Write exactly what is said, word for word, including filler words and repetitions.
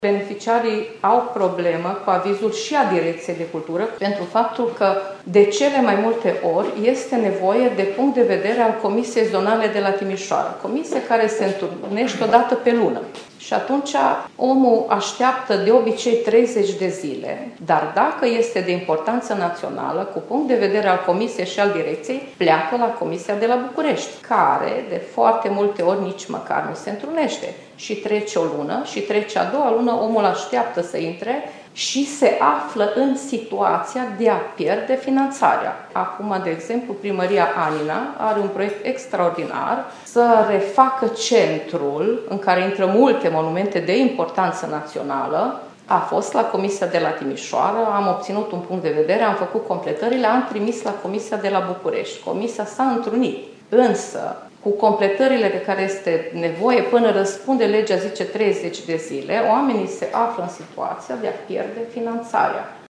Beneficiarii au problemă cu avizul și a Direcției de Cultură pentru faptul că de cele mai multe ori este nevoie de punct de vedere al Comisiei Zonale de la Timișoara, comisie care se întâlnește o dată pe lună. Și atunci omul așteaptă de obicei treizeci de zile, dar dacă este de importanță națională, cu punct de vedere al Comisiei și al Direcției, pleacă la Comisia de la București, care de foarte multe ori nici măcar nu se întrunește. Și trece o lună și trece a doua lună, omul așteaptă să intre și se află în situația de a pierde finanțarea. Acum, de exemplu, Primăria Anina are un proiect extraordinar să refacă centrul în care intră multe monumente de importanță națională. A fost la Comisia de la Timișoara, am obținut un punct de vedere, am făcut completările, am trimis la Comisia de la București. Comisia s-a întrunit, însă cu completările de care este nevoie până răspunde legea, zice treizeci de zile, oamenii se află în situația de a pierde finanțarea.